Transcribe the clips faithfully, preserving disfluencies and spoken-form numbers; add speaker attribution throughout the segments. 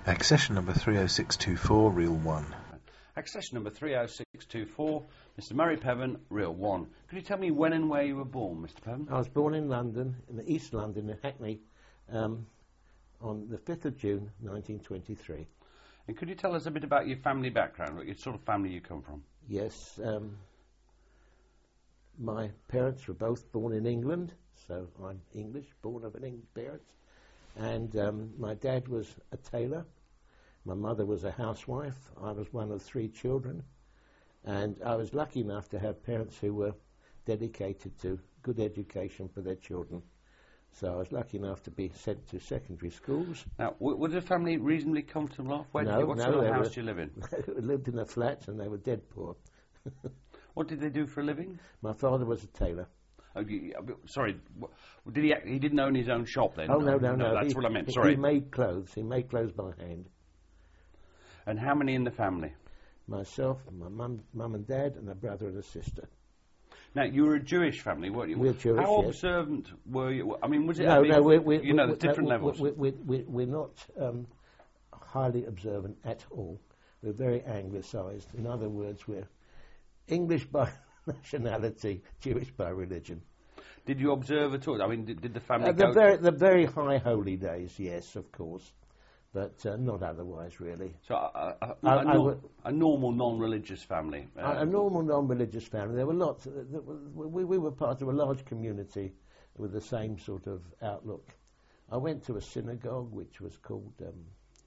Speaker 1: Accession number three oh six two four, reel one.
Speaker 2: Accession number three oh six two four, Mister Murray Peven, reel one. Could you tell me when and where you were born, Mister Peven?
Speaker 3: I was born in London, in the East London, in Hackney, um, on the fifth of June, nineteen twenty-three.
Speaker 2: And could you tell us a bit about your family background, what your sort of family you come from?
Speaker 3: Yes. Um, my parents were both born in England, so I'm English, born of an English parents. And um, my dad was a tailor. My mother was a housewife. I was one of three children. And I was lucky enough to have parents who were dedicated to good education for their children. So I was lucky enough to be sent to secondary schools.
Speaker 2: Now, w was the family reasonably comfortable off? Where
Speaker 3: no,
Speaker 2: did you, what
Speaker 3: no,
Speaker 2: sort of house
Speaker 3: were,
Speaker 2: did you live in?
Speaker 3: They lived in a flat and they were dead poor.
Speaker 2: What did they do for a living?
Speaker 3: My father was a tailor.
Speaker 2: Oh, you, sorry, did he? He didn't own his own shop then?
Speaker 3: Oh no, no, no.
Speaker 2: no that's
Speaker 3: he,
Speaker 2: what I meant. Sorry.
Speaker 3: He made clothes. He made clothes by hand.
Speaker 2: And how many in the family?
Speaker 3: Myself, my mum, mum and dad, and a brother and a sister.
Speaker 2: Now, you were a Jewish family, weren't you?
Speaker 3: We're Jewish,
Speaker 2: How
Speaker 3: yes.
Speaker 2: observant were you? I mean, was it?
Speaker 3: No,
Speaker 2: I mean,
Speaker 3: no, we're, we're,
Speaker 2: you know,
Speaker 3: we're,
Speaker 2: there's different
Speaker 3: no,
Speaker 2: levels.
Speaker 3: We're, we're, we're, we're not um, highly observant at all. We're very anglicised. In other words, we're English by nationality, Jewish by religion.
Speaker 2: Did you observe at all? I mean, did, did the family
Speaker 3: Uh, the,
Speaker 2: go
Speaker 3: very, the very high holy days, yes, of course, but uh, not otherwise, really.
Speaker 2: So uh, a, a,
Speaker 3: I,
Speaker 2: a,
Speaker 3: I
Speaker 2: nor
Speaker 3: would,
Speaker 2: a normal, non-religious family. Uh,
Speaker 3: a, a normal, non-religious family. There were lots. Uh, there were, we, we were part of a large community with the same sort of outlook. I went to a synagogue which was called, um,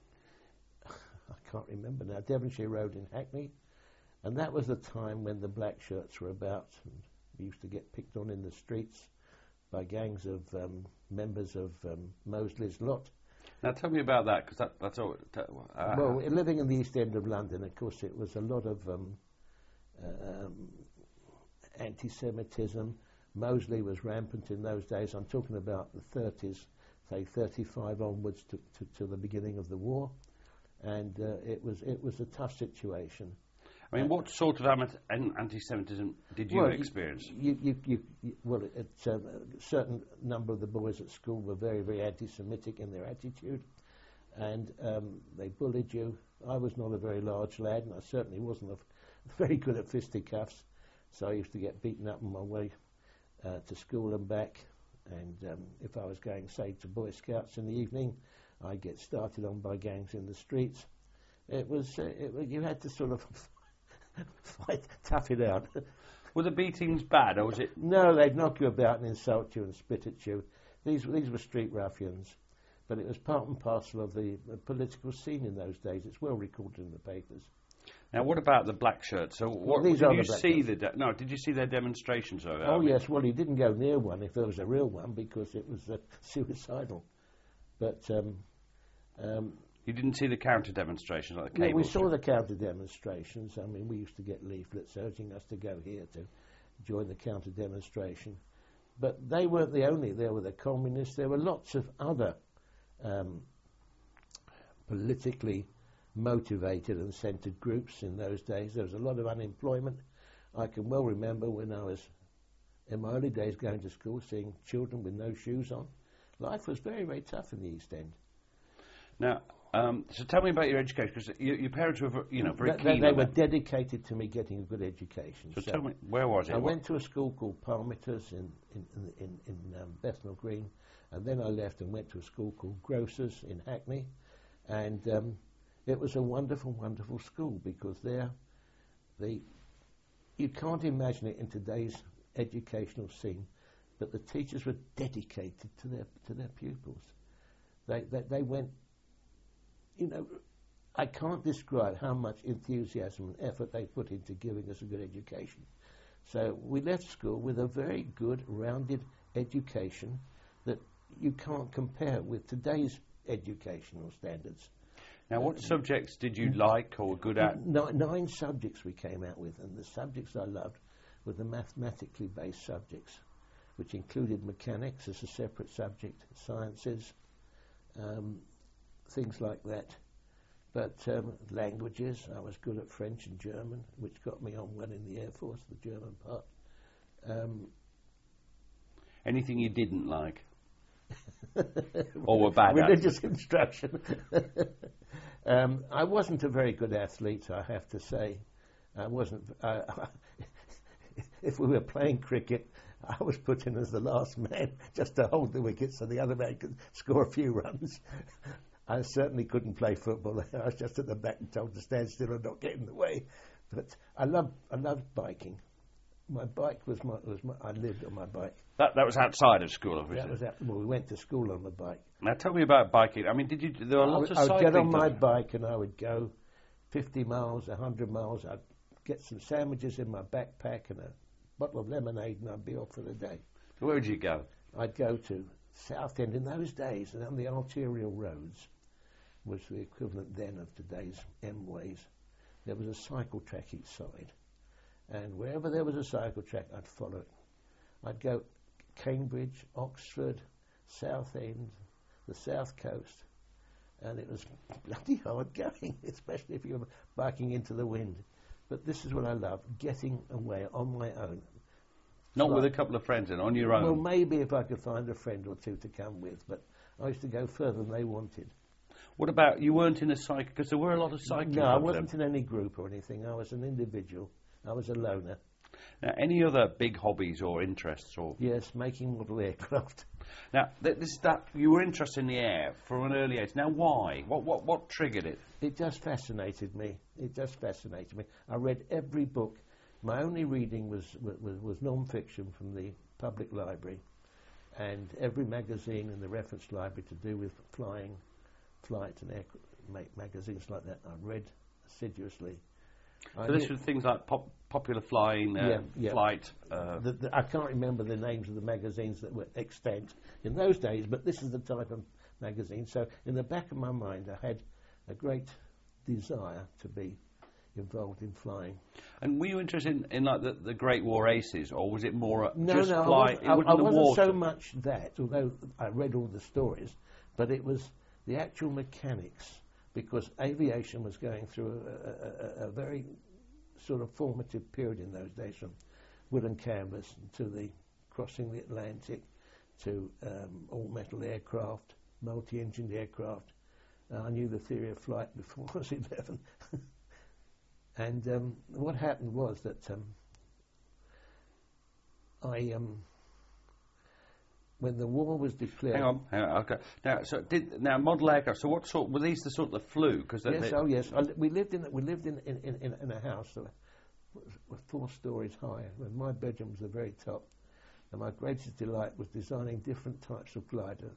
Speaker 3: I can't remember now, Devonshire Road in Hackney, and that was the time when the black shirts were about, and we used to get picked on in the streets by gangs of um, members of um, Mosley's Lot.
Speaker 2: Now tell me about that, because that, that's all. Uh,
Speaker 3: well, living in the East End of London, of course, it was a lot of um, uh, um, anti-Semitism. Mosley was rampant in those days. I'm talking about the thirties, say thirty-five onwards to, to, to the beginning of the war, and uh, it was it was a tough situation.
Speaker 2: I mean, what sort of anti-Semitism did you
Speaker 3: well,
Speaker 2: experience?
Speaker 3: You, you, you, you, well, it, um, a certain number of the boys at school were very, very anti-Semitic in their attitude, and um, they bullied you. I was not a very large lad, and I certainly wasn't a, very good at fisticuffs, so I used to get beaten up on my way uh, to school and back, and um, if I was going, say, to Boy Scouts in the evening, I'd get started on by gangs in the streets. It was, uh, it, you had to sort of fight, tough it out.
Speaker 2: Were the beatings bad, or was it?
Speaker 3: No, they'd knock you about and insult you and spit at you. These these were street ruffians, but it was part and parcel of the, the political scene in those days. It's well recorded in the papers.
Speaker 2: Now, what about the black shirts? So, what,
Speaker 3: well, these
Speaker 2: did
Speaker 3: are
Speaker 2: you
Speaker 3: the black
Speaker 2: see
Speaker 3: shirts.
Speaker 2: the de no? Did you see their demonstrations of it?
Speaker 3: Oh
Speaker 2: I mean,
Speaker 3: yes, well, he didn't go near one if there was a real one because it was uh, suicidal. But um, um,
Speaker 2: you didn't see the counter demonstrations like the
Speaker 3: yeah,
Speaker 2: cable
Speaker 3: we saw
Speaker 2: strip?
Speaker 3: the counter demonstrations. I mean, we used to get leaflets urging us to go here to join the counter demonstration. But they weren't the only. There were the communists. There were lots of other um, politically motivated and centred groups in those days. There was a lot of unemployment. I can well remember when I was in my early days going to school, seeing children with no shoes on. Life was very, very tough in the East End.
Speaker 2: Now, um, so tell me about your education, because you, your parents were, you know, very
Speaker 3: they,
Speaker 2: keen
Speaker 3: They,
Speaker 2: on
Speaker 3: they were
Speaker 2: that.
Speaker 3: dedicated to me getting a good education.
Speaker 2: So,
Speaker 3: So
Speaker 2: tell me, where was it?
Speaker 3: I
Speaker 2: What-
Speaker 3: went to a school called Parmiters in in in, in, in um, Bethnal Green, and then I left and went to a school called Grocers in Hackney, and um, it was a wonderful, wonderful school because there, the you can't imagine it in today's educational scene, but the teachers were dedicated to their to their pupils. They they, they went. You know, I can't describe how much enthusiasm and effort they put into giving us a good education. So we left school with a very good, rounded education that you can't compare with today's educational standards.
Speaker 2: Now, what uh, subjects did you like or were good at?
Speaker 3: Nine, nine subjects we came out with, and the subjects I loved were the mathematically based subjects, which included mechanics as a separate subject, sciences, um, things like that. But um, languages, I was good at French and German, which got me on well in the Air Force, the German part. Um,
Speaker 2: Anything you didn't like? Or were bad
Speaker 3: Religious
Speaker 2: at?
Speaker 3: instruction. Um, I wasn't a very good athlete, I have to say. I wasn't. Uh, if we were playing cricket, I was put in as the last man just to hold the wicket so the other man could score a few runs. I certainly couldn't play football. I was just at the back and told to stand still and not get in the way. But I loved, I loved biking. My bike was my, was my, I lived on my bike.
Speaker 2: That that was outside of school, obviously.
Speaker 3: That was out, well, we went to school on the bike.
Speaker 2: Now tell me about biking. I mean, did you? There were
Speaker 3: I
Speaker 2: lots
Speaker 3: would,
Speaker 2: of
Speaker 3: I
Speaker 2: cycling.
Speaker 3: would get on my
Speaker 2: done.
Speaker 3: bike and I would go fifty miles, one hundred miles. I'd get some sandwiches in my backpack and a bottle of lemonade, and I'd be off for the day.
Speaker 2: Where would you go?
Speaker 3: I'd go to Southend in those days, and on the arterial roads was the equivalent then of today's M-ways. There was a cycle track each side, and wherever there was a cycle track, I'd follow it. I'd go Cambridge, Oxford, Southend, the South Coast, and it was bloody hard going, especially if you were biking into the wind. But this is what I love, getting away on my own.
Speaker 2: Not
Speaker 3: Like-
Speaker 2: with a couple of friends, and on your own.
Speaker 3: Well, maybe if I could find a friend or two to come with, but I used to go further than they wanted.
Speaker 2: What about, you weren't in a cycle, because there were a lot of cycling
Speaker 3: No, I
Speaker 2: clubs
Speaker 3: wasn't
Speaker 2: then.
Speaker 3: in any group or anything. I was an individual. I was a loner.
Speaker 2: Now, any other big hobbies or interests? Or
Speaker 3: Yes, making model aircraft.
Speaker 2: Now, th- this, that, you were interested in the air from an early age. Now, why? What, what, what triggered it?
Speaker 3: It just fascinated me. It just fascinated me. I read every book. My only reading was, was, was non-fiction from the public library, and every magazine in the reference library to do with flying, flight and air ma- magazines like that I read assiduously. I
Speaker 2: So this
Speaker 3: knew-
Speaker 2: was things like pop, Popular Flying, uh,
Speaker 3: Yeah, yeah.
Speaker 2: Flight. Uh,
Speaker 3: the, the, I can't remember the names of the magazines that were extant in those days, but this is the type of magazine. So in the back of my mind, I had a great desire to be involved in flying.
Speaker 2: and were you interested in, in like the, the Great War Aces, or was it more uh,
Speaker 3: No,
Speaker 2: just
Speaker 3: no,
Speaker 2: fly?
Speaker 3: I wasn't,
Speaker 2: it
Speaker 3: I,
Speaker 2: wasn't
Speaker 3: I
Speaker 2: the
Speaker 3: wasn't
Speaker 2: water.
Speaker 3: so much that, although I read all the stories, but it was the actual mechanics, because aviation was going through a, a, a, a very sort of formative period in those days, from wood and canvas to the crossing the Atlantic to um, all-metal aircraft, multi-engined aircraft. Uh, I knew the theory of flight before I was eleven. And um, what happened was that um, I, um, when the war was declared...
Speaker 2: Hang on, hang on. Okay. Now, so did now model aircraft. So what sort were these? The sort that flew? Because
Speaker 3: Yes, oh yes. I, li- we lived in we lived in in, in, in in a house that was four stories high, and my bedroom was the very top. And my greatest delight was designing different types of glider,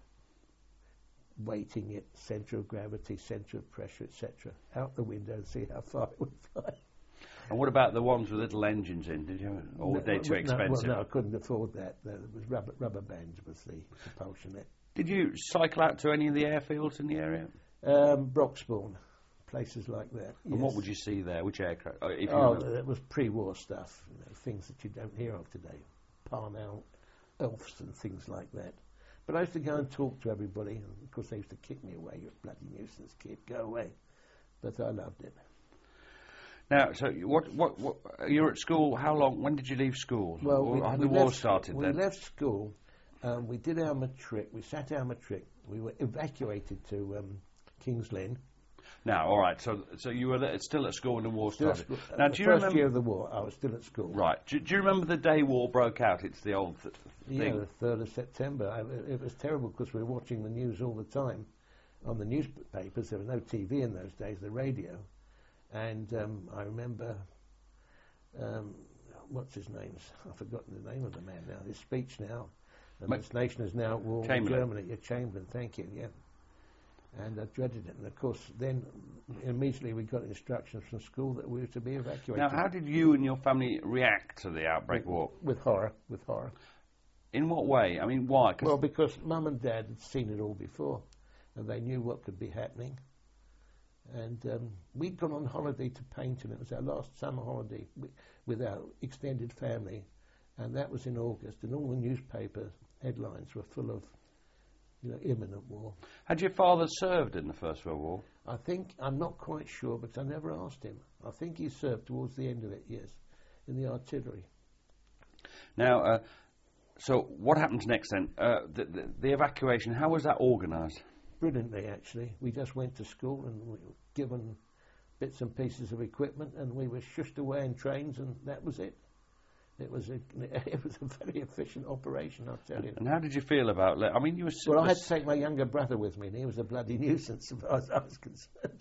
Speaker 3: weighting it, centre of gravity, centre of pressure, et cetera, out the window and see how far it would fly.
Speaker 2: And what about the ones with little engines in? Did you? Or were they
Speaker 3: No,
Speaker 2: too
Speaker 3: well,
Speaker 2: expensive?
Speaker 3: No, well, no, I couldn't afford that. There was rubber rubber bands was the propulsion there.
Speaker 2: Did you cycle out to any of the airfields in the area?
Speaker 3: Um, Broxbourne, places like that.
Speaker 2: And
Speaker 3: yes.
Speaker 2: what would you see there? Which aircraft? Uh, if you
Speaker 3: Oh,
Speaker 2: remember?
Speaker 3: that was pre-war stuff, you know, things that you don't hear of today. Parnell, Elfs and things like that. But I used to go and talk to everybody, and of course they used to kick me away. You're a bloody nuisance kid, go away. But I loved it.
Speaker 2: Now, so you- what? What? What? You were at school. How long? When did you leave school?
Speaker 3: Well,
Speaker 2: Or
Speaker 3: we,
Speaker 2: had
Speaker 3: we
Speaker 2: the war
Speaker 3: left,
Speaker 2: started
Speaker 3: we
Speaker 2: then.
Speaker 3: left school, um, we did our matric, we sat our matric, we were evacuated to um, King's Lynn.
Speaker 2: Now, all right. So, so you were there, still at school when the war
Speaker 3: Still at
Speaker 2: started.
Speaker 3: school.
Speaker 2: Now,
Speaker 3: Uh,
Speaker 2: do
Speaker 3: the
Speaker 2: you
Speaker 3: first
Speaker 2: remember?
Speaker 3: year of the war, I was still at school.
Speaker 2: Right. Do, do you remember the day war broke out? It's the old th-
Speaker 3: Yeah,
Speaker 2: thing.
Speaker 3: the third of September. I, it was terrible because we were watching the news all the time. On the newspapers, there was no T V in those days, the radio. And um, I remember, um, what's his name? I've forgotten the name of the man now. His speech now. And
Speaker 2: Ma-
Speaker 3: this nation is now at war with
Speaker 2: Chamberlain.
Speaker 3: Germany. Yeah, Chamberlain, thank you, yeah. And I dreaded it. And of course, then immediately we got instructions from school that we were to be evacuated.
Speaker 2: Now, how did you and your family react to the outbreak
Speaker 3: with,
Speaker 2: war?
Speaker 3: with horror, with horror.
Speaker 2: In what way? I mean, why? 'Cause
Speaker 3: Well, because Mum and Dad had seen it all before, and they knew what could be happening. And um, we'd gone on holiday to Paynton. It was our last summer holiday wi- with our extended family, and that was in August. And all the newspaper headlines were full of, you know, imminent war.
Speaker 2: had your father served in the First World War?
Speaker 3: I think, I'm not quite sure, but I never asked him. I think he served towards the end of it, yes, in the artillery.
Speaker 2: Now, uh, so what happens next then? Uh, the, the, the evacuation. How was that organised?
Speaker 3: brilliantly, actually. We just went to school and we were given bits and pieces of equipment, and we were shushed away in trains, and that was it. It was a it was a very efficient operation, I'll tell you.
Speaker 2: And how did you feel about it? I mean, you were...
Speaker 3: Well, I had to take my younger brother with me, and he was a bloody nuisance as far as I was concerned.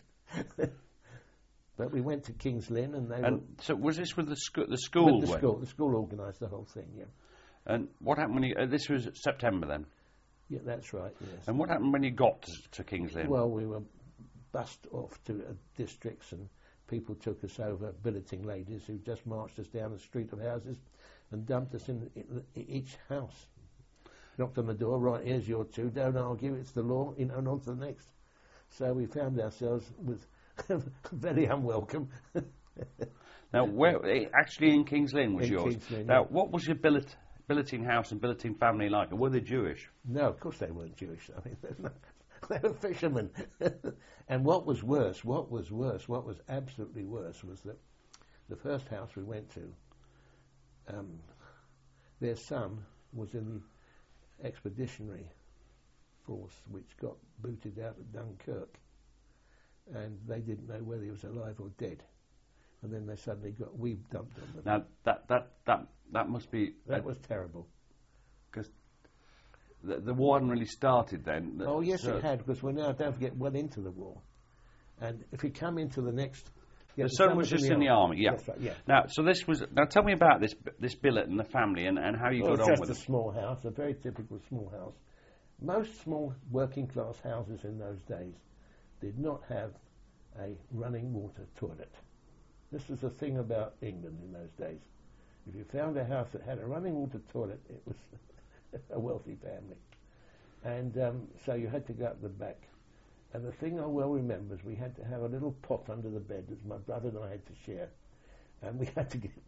Speaker 3: But we went to King's Lynn, and they
Speaker 2: and
Speaker 3: were...
Speaker 2: so was this with the, sco the school?
Speaker 3: With the
Speaker 2: when?
Speaker 3: school. The school organised the whole thing, yeah.
Speaker 2: And what happened when you... Uh, this was September, then?
Speaker 3: Yeah, that's right, yes.
Speaker 2: And what happened when you got to, to King's Lynn?
Speaker 3: Well, we were bussed off to uh, districts, and people took us over, billeting ladies who just marched us down the street of houses and dumped us in, in, in each house. Knocked on the door, right, here's your two, don't argue, it's the law, you know, and on to the next. So we found ourselves with very unwelcome.
Speaker 2: Now, where actually in King's Lynn was
Speaker 3: in
Speaker 2: yours?
Speaker 3: King's Lynn,
Speaker 2: now,
Speaker 3: yeah.
Speaker 2: what was your billet, billeting house and billeting family like? Were they Jewish?
Speaker 3: No, of course they weren't Jewish. I mean, no, they were fishermen. And what was worse, what was worse, what was absolutely worse was that the first house we went to, um, their son was in the expeditionary force which got booted out of Dunkirk, and they didn't know whether he was alive or dead. And then they suddenly got, we dumped on them.
Speaker 2: Now, that, that, that, that must be...
Speaker 3: That was terrible.
Speaker 2: Because the, the war hadn't really started then.
Speaker 3: Oh, yes,
Speaker 2: so
Speaker 3: it had, because we're now, don't forget, well into the war. And if we come into the next... Yeah,
Speaker 2: the son was just in the army, yeah.
Speaker 3: That's right, yeah.
Speaker 2: Now, so this was... Now, tell me about this this billet and the family and, and how you
Speaker 3: Well,
Speaker 2: got
Speaker 3: it's
Speaker 2: on
Speaker 3: just
Speaker 2: with
Speaker 3: a
Speaker 2: it.
Speaker 3: small house, a very typical small house. Most small working class houses in those days did not have a running water toilet. This was the thing about England in those days. If you found a house that had a running water toilet, it was a wealthy family. And um, so you had to go up the back. And the thing I well remember is we had to have a little pot under the bed that my brother and I had to share. And we had to get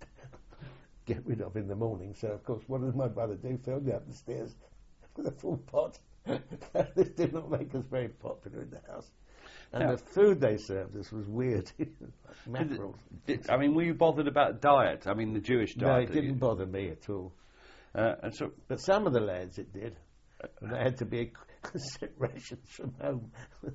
Speaker 3: get rid of in the morning. So, of course, what did my brother do? Fell down the stairs with a full pot. This did not make us very popular in the house. And
Speaker 2: Now,
Speaker 3: the food they served us was weird. Mackerel.
Speaker 2: Did, I mean, were you bothered about diet? I mean, the Jewish
Speaker 3: No,
Speaker 2: diet.
Speaker 3: it
Speaker 2: did
Speaker 3: didn't
Speaker 2: you?
Speaker 3: bother me at all.
Speaker 2: Uh, and so,
Speaker 3: But some of the lads it did. And they had to be sent rations from home.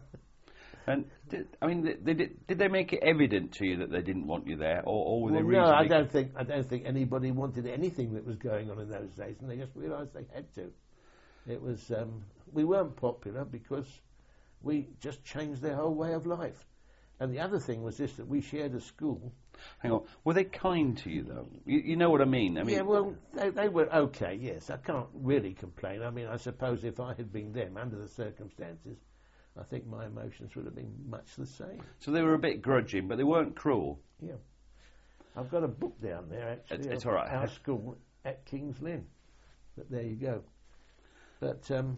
Speaker 2: and did, I mean, they, they did, did they make it evident to you that they didn't want you there, or, or were
Speaker 3: Well,
Speaker 2: they
Speaker 3: no,
Speaker 2: reasonably...
Speaker 3: I don't think I don't think anybody wanted anything that was going on in those days, and they just realised they had to. It was um, we weren't popular because we just changed their whole way of life. And the other thing was this, that we shared a school.
Speaker 2: Hang on, were they kind to you though? You, you know what I mean? I mean,
Speaker 3: Yeah, well, they, they were okay, yes. I can't really complain. I mean, I suppose if I had been them under the circumstances, I think my emotions would have been much the same.
Speaker 2: so they were a bit grudging, but they weren't cruel.
Speaker 3: Yeah. I've got a book down there, actually,
Speaker 2: It's- it's
Speaker 3: of
Speaker 2: all right.
Speaker 3: our school at King's Lynn. But there you go. But um,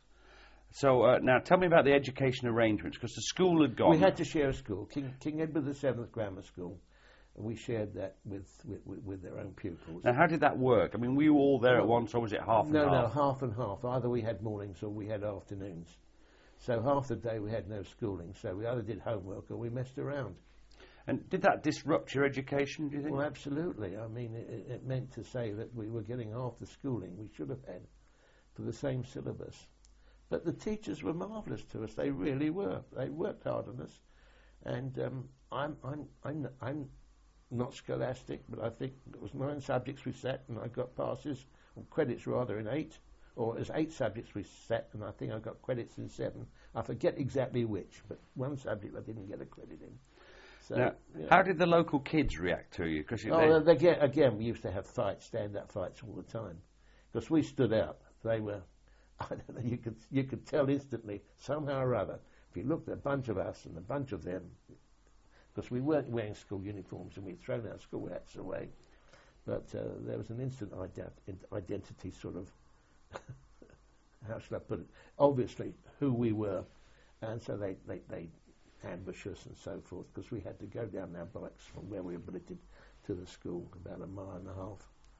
Speaker 2: So uh, now, tell me about the education arrangements, because the school had gone.
Speaker 3: we had to share a school, King, King Edward the Seventh Grammar School. And we shared that with, with, with, with their own pupils.
Speaker 2: Now, how did that work? I mean, were you all there at once, or was it half and
Speaker 3: no,
Speaker 2: half?
Speaker 3: no, half and half. Either we had mornings or we had afternoons. So half the day we had no schooling. So we either did homework or we messed around.
Speaker 2: And did that disrupt your education, do you think?
Speaker 3: Well, absolutely. I mean, it, it meant to say that we were getting half the schooling we should have had for the same syllabus. But the teachers were marvellous to us. They really were. They worked hard on us. And um, I'm, I'm, I'm, I'm not scholastic, but I think it was nine subjects we sat, and I got passes, or credits rather, in eight. Or it was eight subjects we sat, and I think I got credits in seven. I forget exactly which, but one subject I didn't get a credit in. So,
Speaker 2: Now,
Speaker 3: yeah.
Speaker 2: how did the local kids react to you? Cause you,
Speaker 3: Oh,
Speaker 2: they,
Speaker 3: again, again, we used to have fights, stand-up fights all the time, because we stood out. They were, I don't know, you could you could tell instantly, somehow or other, if you looked at a bunch of us and a bunch of them, because we weren't wearing school uniforms and we'd thrown our school hats away, but uh, there was an instant ident- identity sort of, how should I put it, obviously who we were, and so they, they, they ambush us and so forth, because we had to go down our bikes from where we were billeted to the school, about a mile and a half.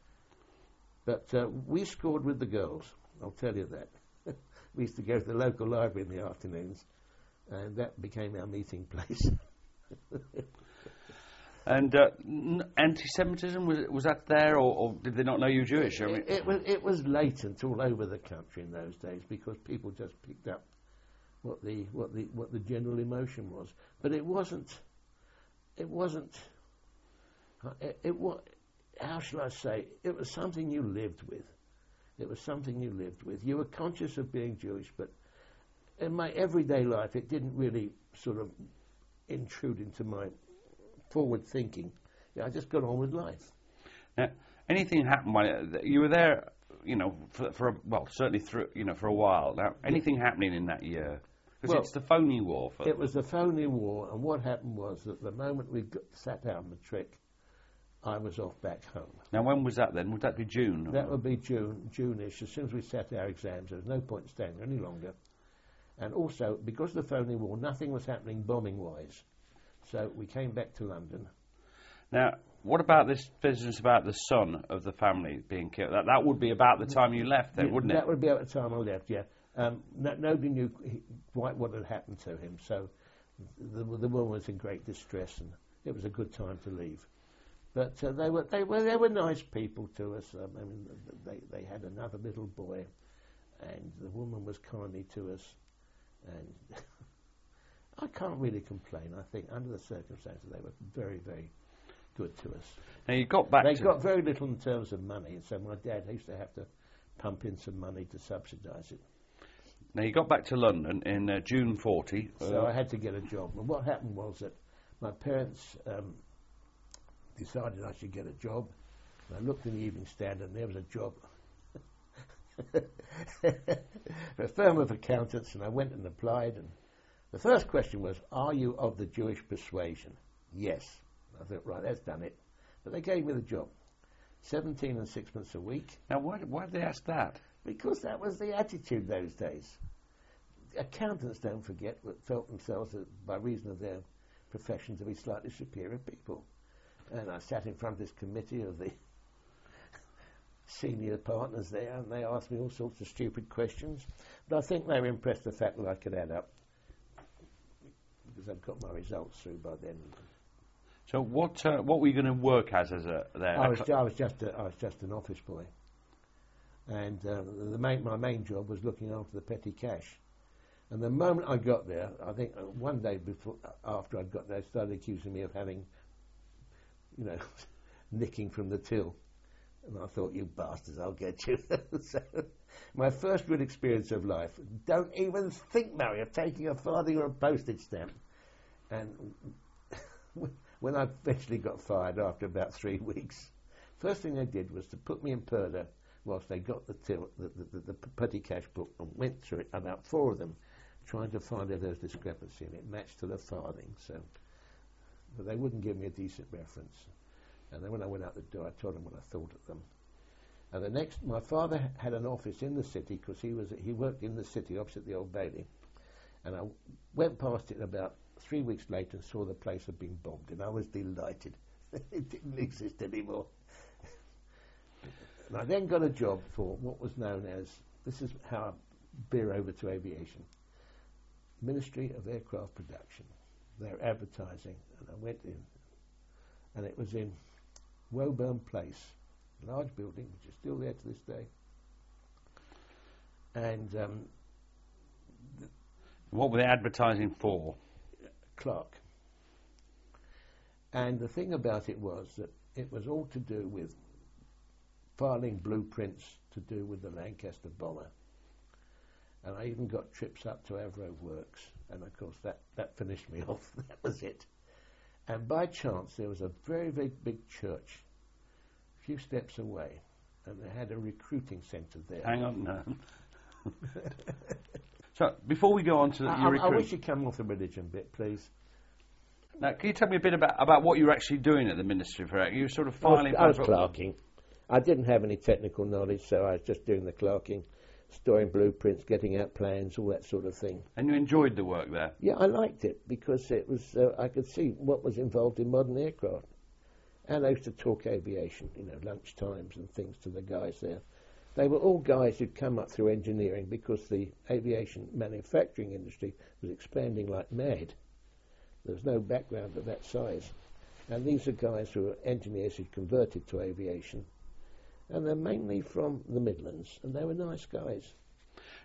Speaker 3: But uh, we scored with the girls, I'll tell you that. We used to go to the local library in the afternoons, and that became our meeting place.
Speaker 2: and uh, n- anti-Semitism, was, was that there, or, or did they not know you were Jewish? I mean,
Speaker 3: It, it, was, it was latent all over the country in those days, because people just picked up what the what the what the general emotion was. But it wasn't. It wasn't. It, it was. How shall I say? It was something you lived with. It was something you lived with. You were conscious of being Jewish, but in my everyday life, it didn't really sort of intrude into my forward thinking. Yeah, I just got on with life.
Speaker 2: Now, anything happened while you were there? You know, for, for a, well, certainly through you know for a while. Now, anything happening in that year? Because
Speaker 3: Well,
Speaker 2: it's the phony war. For
Speaker 3: It was the phony war, and what happened was that the moment we got, sat down the trick, I was off back home.
Speaker 2: Now, when was that then? Would that be June?
Speaker 3: That would be June, June-ish. As soon as we sat our exams, there was no point in staying there any longer. And also, because of the phony war, nothing was happening bombing-wise. So we came back to London.
Speaker 2: Now, what about this business about the son of the family being killed? That that would be about the time you left then,
Speaker 3: Yeah,
Speaker 2: wouldn't
Speaker 3: that
Speaker 2: it?
Speaker 3: would be at the time I left, yeah. Um, no, nobody knew he- quite what had happened to him, so the, the woman was in great distress, and it was a good time to leave. But uh, they were they were they were nice people to us. Um, I mean, they they had another little boy, and the woman was kindly to us, and I can't really complain. I think under the circumstances they were very very good to us.
Speaker 2: Now, you got back
Speaker 3: They
Speaker 2: to...
Speaker 3: got very little in terms of money, and so my dad used to have to pump in some money to subsidise it.
Speaker 2: Now, you got back to London in uh, June forty.
Speaker 3: So
Speaker 2: uh,
Speaker 3: I had to get a job. And what happened was that my parents um, decided I should get a job. And I looked in the Evening Standard, and there was a job for a firm of accountants, and I went and applied. And the first question was, are you of the Jewish persuasion? Yes. I thought, right, that's done it. But they gave me the job. Seventeen and sixpence a week.
Speaker 2: Now, why, why did they ask that?
Speaker 3: Because that was the attitude those days. Accountants, don't forget, felt themselves, uh, by reason of their profession, to be slightly superior people. And I sat in front of this committee of the senior partners there, and they asked me all sorts of stupid questions. But I think they were impressed with the fact that I could add up, because I'd got my results through by then.
Speaker 2: So, what uh, what were you going to work as as a there?
Speaker 3: I was, I was just a, I was just an office boy, and uh, the main, my main job was looking after the petty cash. And the moment I got there, I think uh, one day before, after I got there, they started accusing me of having, you know, nicking from the till. And I thought, you bastards, I'll get you. So, my first real experience of life. Don't even think, Mary, of taking a farthing or a postage stamp. And when I eventually got fired after about three weeks, first thing they did was to put me in Purdah whilst they got the, till, the, the, the, the petty cash book and went through it, about four of them, trying to find if there was discrepancy, and it matched to the farthing. So, but they wouldn't give me a decent reference. And then when I went out the door, I told them what I thought of them. And the next, my father had an office in the city, because he was he worked in the city opposite the Old Bailey. And I went past it about three weeks later and saw the place had been bombed, and I was delighted. It didn't exist anymore. And I then got a job for what was known as, this is how I veer over to aviation, Ministry of Aircraft Production. They're advertising, and I went in, and it was in Woburn Place, a large building which is still there to this day. And um,
Speaker 2: What were they advertising for?
Speaker 3: Clark. And the thing about it was that it was all to do with filing blueprints to do with the Lancaster bomber. And I even got trips up to Avro Works, and of course that, that finished me off. That was it. And by chance there was a very, very big church a few steps away, and they had a recruiting centre there.
Speaker 2: Hang on, no. So, before we go on to
Speaker 3: I,
Speaker 2: your
Speaker 3: I,
Speaker 2: recruit,
Speaker 3: I wish you'd come off the religion bit, please.
Speaker 2: now, can you tell me a bit about, about what you were actually doing at the Ministry for Air? You were sort of
Speaker 3: I was,
Speaker 2: filing...
Speaker 3: I was
Speaker 2: paperwork.
Speaker 3: clerking. I didn't have any technical knowledge, so I was just doing the clerking, storing blueprints, getting out plans, all that sort of thing.
Speaker 2: And you enjoyed the work there?
Speaker 3: Yeah, I liked it because it was. Uh, I could see what was involved in modern aircraft, and I used to talk aviation, you know, lunch times and things to the guys there. They were all guys who'd come up through engineering because the aviation manufacturing industry was expanding like mad. There was no background of that size, and these are guys who were engineers who'd converted to aviation. And they're mainly from the Midlands, and they were nice guys.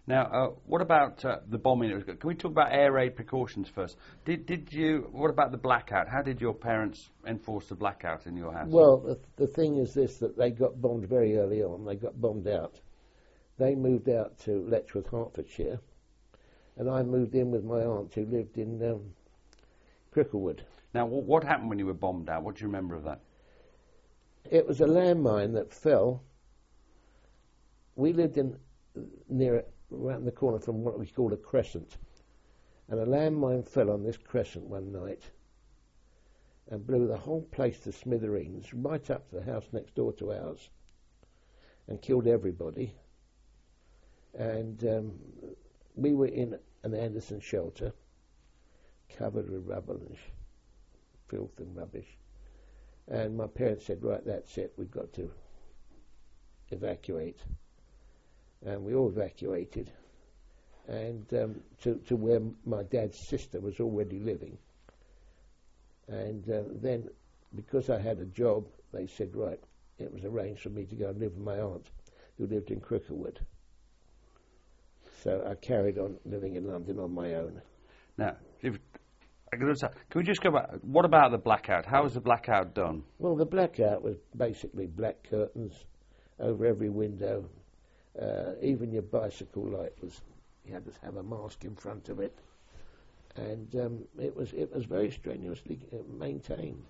Speaker 2: Now, uh, what about uh, the bombing? Can we talk about air raid precautions first? Did did you? What about the blackout? How did your parents enforce the blackout in your house?
Speaker 3: Well, the, the thing is this, that they got bombed very early on. They got bombed out. They moved out to Letchworth, Hertfordshire, and I moved in with my aunt who lived in um, Cricklewood.
Speaker 2: Now, w- what happened when you were bombed out? What do you remember of that?
Speaker 3: It was a landmine that fell. We lived in near around the corner from what we called a crescent, and a landmine fell on this crescent one night and blew the whole place to smithereens, right up to the house next door to ours, and killed everybody. And um, we were in an Anderson shelter, covered with rubble and sh- filth and rubbish. And my parents said, right, that's it, we've got to evacuate. And we all evacuated, and um, to, to where my dad's sister was already living. And uh, then, because I had a job, they said, right, it was arranged for me to go and live with my aunt, who lived in Cricklewood. So I carried on living in London on my own.
Speaker 2: Now, if, can we just go back? What about the blackout? How was the blackout done?
Speaker 3: Well, the blackout was basically black curtains over every window. Uh, even your bicycle light was, you had to have a mask in front of it, and um, it was it was very strenuously uh, maintained.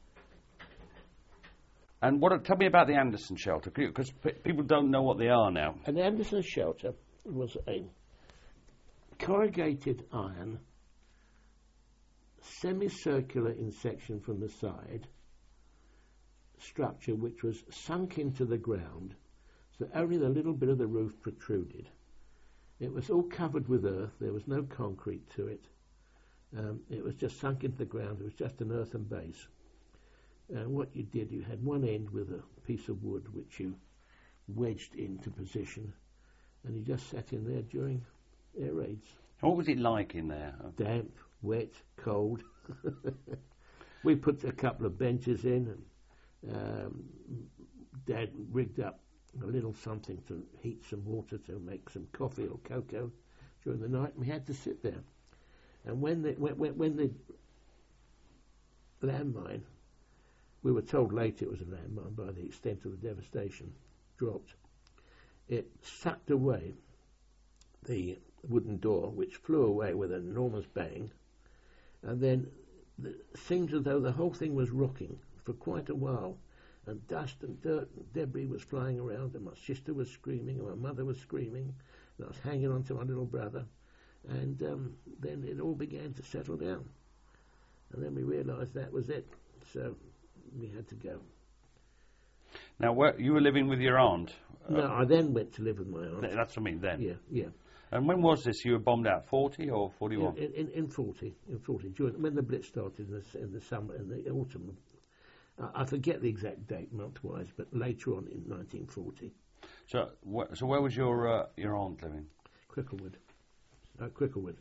Speaker 2: And what? Tell me about the Anderson shelter, because p- people don't know what they are now.
Speaker 3: An Anderson shelter was a corrugated iron, semicircular in section from the side, structure which was sunk into the ground, so only the little bit of the roof protruded. It was all covered with earth. There was no concrete to it. Um, it was just sunk into the ground. It was just an earthen base. And what you did, you had one end with a piece of wood which you wedged into position, and you just sat in there during air raids.
Speaker 2: What was it like in there?
Speaker 3: Damp, wet, cold. We put a couple of benches in, and um, Dad rigged up a little something to heat some water to make some coffee or cocoa during the night, and we had to sit there. And when the, when, when the landmine, we were told later it was a landmine by the extent of the devastation, dropped, it sucked away the wooden door, which flew away with an enormous bang, and then it seemed as though the whole thing was rocking for quite a while. And dust and dirt and debris was flying around, and my sister was screaming, and my mother was screaming, and I was hanging on to my little brother. And um, then it all began to settle down. And then we realised that was it. So we had to go.
Speaker 2: Now, where, you were living with your aunt?
Speaker 3: No,
Speaker 2: uh,
Speaker 3: I then went to live with my aunt.
Speaker 2: That's what I mean, then.
Speaker 3: Yeah, yeah.
Speaker 2: And when was this? You were bombed out, forty or forty-one?
Speaker 3: In, in, in forty, in forty, during, when the Blitz started in the, in the summer, in the autumn. I forget the exact date month-wise, but later on in nineteen forty.
Speaker 2: So, wh- so where was your uh, your aunt living?
Speaker 3: Cricklewood. Uh, Cricklewood.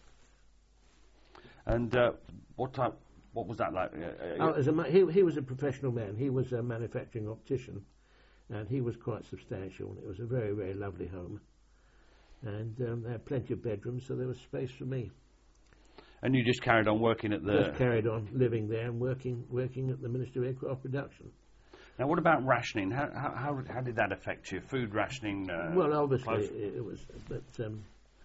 Speaker 2: And uh, what type? What was that like? Uh,
Speaker 3: Oh, as a ma- he, he was a professional man. He was a manufacturing optician, and he was quite substantial. And it was a very, very lovely home. And um, they had plenty of bedrooms, so there was space for me.
Speaker 2: And you just carried on working at the...
Speaker 3: Just carried on living there and working working at the Ministry of Aircraft Production.
Speaker 2: Now, what about rationing? How how how, how did that affect you? Food rationing? Uh,
Speaker 3: Well, obviously
Speaker 2: clothes?
Speaker 3: it, it was, but um,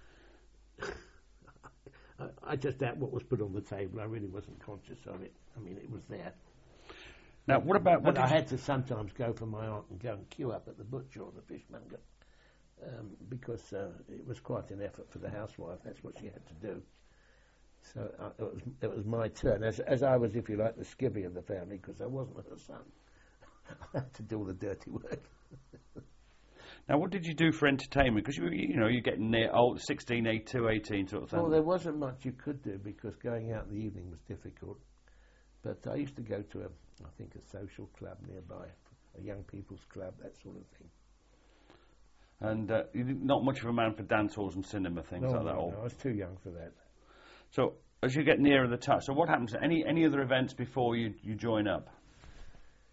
Speaker 3: I, I just ate what was put on the table. I really wasn't conscious of it. I mean, it was there.
Speaker 2: Now, what about... What
Speaker 3: But I
Speaker 2: did you-
Speaker 3: had to sometimes go for my aunt and go and queue up at the butcher or the fishmonger um, because uh, it was quite an effort for the housewife. That's what she had to do. So uh, it was it was my turn, as as I was, if you like, the skivvy of the family, because I wasn't her son. I had to do all the dirty work.
Speaker 2: Now, what did you do for entertainment? Because you you know you're getting near old, sixteen, eighteen, eighteen sort of thing.
Speaker 3: Well, there wasn't much you could do because going out in the evening was difficult. But I used to go to a, I think, a social club nearby, a young people's club, that sort of thing.
Speaker 2: And uh, you're not much of a man for dance halls and cinema things
Speaker 3: No,
Speaker 2: like that.
Speaker 3: no,
Speaker 2: Or
Speaker 3: no, I was too young for that.
Speaker 2: so as you get nearer the time, so what happens? Any any other events before you, you join up?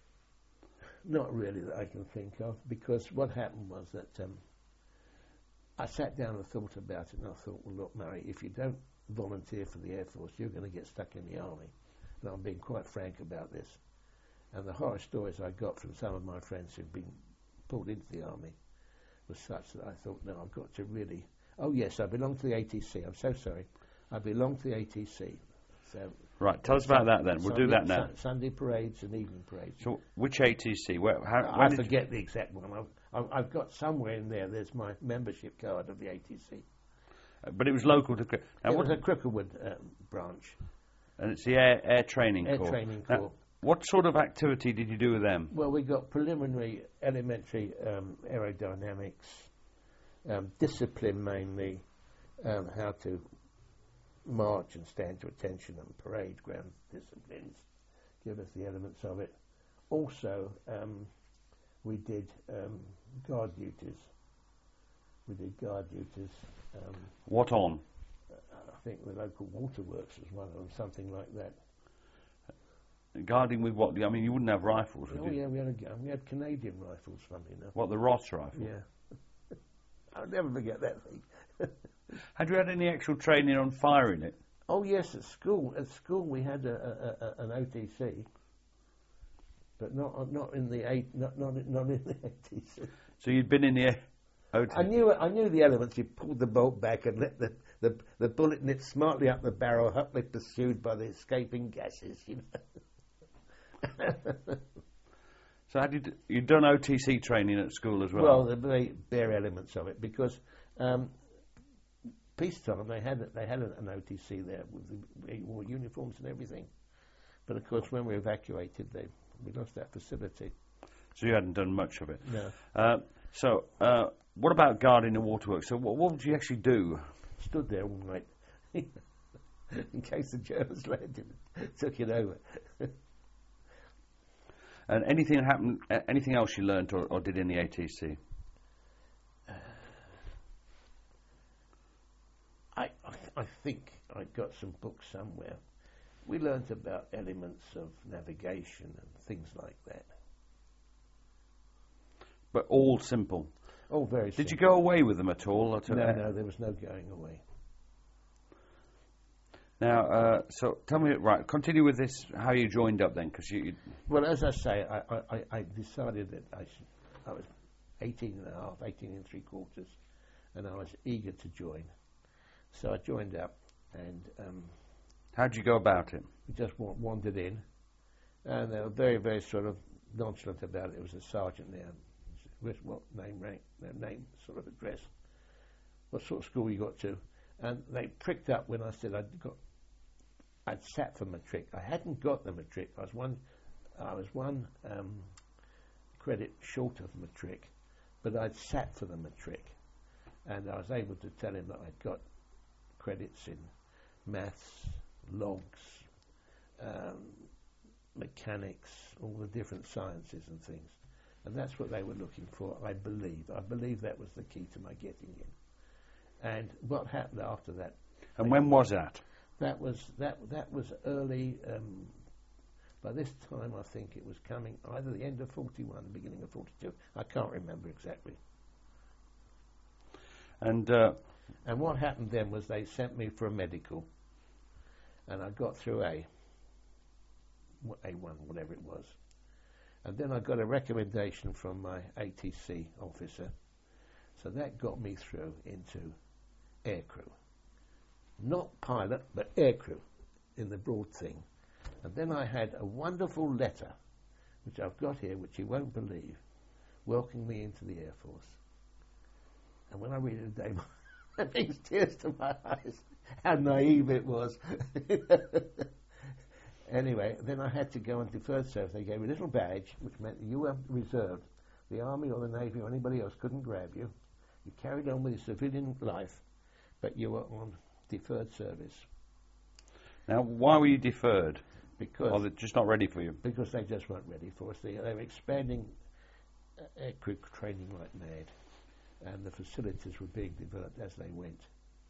Speaker 3: Not really that I can think of, because what happened was that um, I sat down and thought about it, and I thought, well, look, Murray, if you don't volunteer for the Air Force, you're going to get stuck in the Army. And I'm being quite frank about this. And the horror stories I got from some of my friends who'd been pulled into the Army was such that I thought, no, I've got to really... Oh, yes, I belong to the A T C. I'm so sorry. I belong to the A T C. So
Speaker 2: right, tell us about that then. We'll
Speaker 3: Sunday,
Speaker 2: do that now.
Speaker 3: Su- Sunday parades and evening parades.
Speaker 2: So, which A T C? Where, how,
Speaker 3: I
Speaker 2: when
Speaker 3: forget the exact one. I've, I've, I've got somewhere in there, there's my membership card of the A T C.
Speaker 2: Uh, but it was local to... Now
Speaker 3: It
Speaker 2: what,
Speaker 3: was a Crookerwood um, branch.
Speaker 2: and it's the Air, Air Training
Speaker 3: Air
Speaker 2: Corps.
Speaker 3: Training
Speaker 2: Now,
Speaker 3: Corps.
Speaker 2: what sort of activity did you do with them?
Speaker 3: Well, we got preliminary, elementary um, aerodynamics, um, discipline mainly, um, how to march and stand to attention and parade ground disciplines, give us the elements of it. Also, um, we did um, guard duties. We did guard duties. Um,
Speaker 2: What on?
Speaker 3: I think the local waterworks was one of them, something like that.
Speaker 2: Guarding with what? I mean, you wouldn't have rifles, would
Speaker 3: Oh
Speaker 2: you?
Speaker 3: yeah, we had a gun. We had Canadian rifles, funnily enough.
Speaker 2: What, the Ross rifle?
Speaker 3: Yeah. I'll never forget that thing.
Speaker 2: Had you had any actual training on firing it?
Speaker 3: Oh yes, at school. At school we had a, a, a, an O T C, but not not in the a, not not not in the A T C.
Speaker 2: So you'd been in the O T C?
Speaker 3: I knew I knew the elements. You pulled the bolt back and let the, the, the bullet nip smartly up the barrel, hotly pursued by the escaping gases. You know.
Speaker 2: So had you d- you'd done O T C training at school as well?
Speaker 3: Well, the very bare elements of it, because um, peacetime they had they had an O T C there with the they wore uniforms and everything. But of course, when we evacuated, they we lost that facility.
Speaker 2: So you hadn't done much of it?
Speaker 3: No.
Speaker 2: Uh, so uh, what about guarding the waterworks? So what, what would you actually do?
Speaker 3: Stood there all night in case the Germans landed and took it over.
Speaker 2: And anything happened? Uh, anything else you learnt or, or did in the A T C?
Speaker 3: I, I I think I got some books somewhere. We learnt about elements of navigation and things like that.
Speaker 2: But all simple.
Speaker 3: Oh, very.
Speaker 2: Did you
Speaker 3: simple.
Speaker 2: go away with them at all? At
Speaker 3: No,
Speaker 2: uh,
Speaker 3: no, there was no going away.
Speaker 2: Now, uh, so tell me, right, continue with this, how you joined up then, because you, you...
Speaker 3: Well, as I say, I, I, I decided that I, sh- I was eighteen and a half, eighteen and three quarters, and I was eager to join. So I joined up, and um,
Speaker 2: How'd you go about it?
Speaker 3: we just wa- wandered in, and they were very, very sort of nonchalant about it. There was a sergeant there. With what name, rank, their name, sort of address, what sort of school you got to, and they pricked up when I said I'd got, I'd sat for matric. I hadn't got the matric. I was one, I was one um, credit short of matric, but I'd sat for the matric, and I was able to tell him that I'd got credits in maths, logs, um, mechanics, all the different sciences and things. And that's what they were looking for, I believe. I believe that was the key to my getting in. And what happened after that?
Speaker 2: And when was that?
Speaker 3: That was that that was early. Um, by this time, I think it was coming either the end of forty-one, beginning of forty-two. I can't remember exactly.
Speaker 2: And uh,
Speaker 3: And what happened then was they sent me for a medical, and I got through A, A one, whatever it was. And then I got a recommendation from my A T C officer. So that got me through into aircrew. Not pilot, but aircrew in the broad thing. And then I had a wonderful letter, which I've got here, which you won't believe, welcoming me into the Air Force. And when I read it today, it brings tears to my eyes. How naive it was. Anyway, then I had to go on deferred service. They gave me a little badge, which meant you were reserved. The Army or the Navy or anybody else couldn't grab you. You carried on with your civilian life, but you were on deferred service.
Speaker 2: now, why were you deferred?
Speaker 3: Because
Speaker 2: Or they're just not ready for you?
Speaker 3: because they just weren't ready for us. They, they were expanding uh, aircrew training like mad, and the facilities were being developed as they went.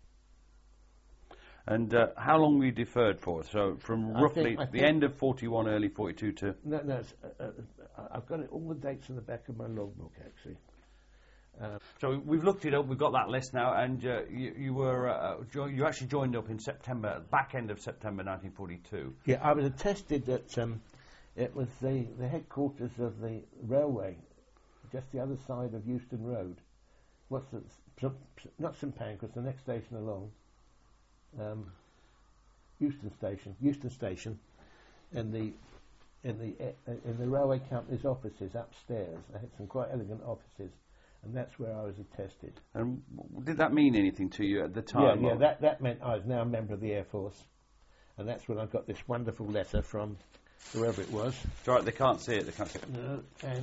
Speaker 2: And uh, how long were you deferred for? So from
Speaker 3: I
Speaker 2: roughly
Speaker 3: think- I
Speaker 2: the
Speaker 3: think-
Speaker 2: end of forty-one, early forty-two to...
Speaker 3: No, no, it's, uh, uh, I've got it, all the dates in the back of my logbook, actually. Uh,
Speaker 2: So we've looked it up. We've got that list now, and uh, you, you were uh, jo- you actually joined up in September, back end of September nineteen forty-two.
Speaker 3: yeah, I was attested that um, it was the, the headquarters of the railway, just the other side of Euston Road. What's the, s- s- not St Pancras, the next station along. Um, Euston Station, Euston Station, and the in the uh, in the railway company's offices upstairs. They had some quite elegant offices, and that's where I was attested.
Speaker 2: And w- did that mean anything to you at the
Speaker 3: Yeah,
Speaker 2: time?
Speaker 3: yeah,
Speaker 2: or-
Speaker 3: that that meant I was now a member of the Air Force, and that's when I got this wonderful letter from whoever it was.
Speaker 2: It's all right, they can't see it. They can't see it.
Speaker 3: No, and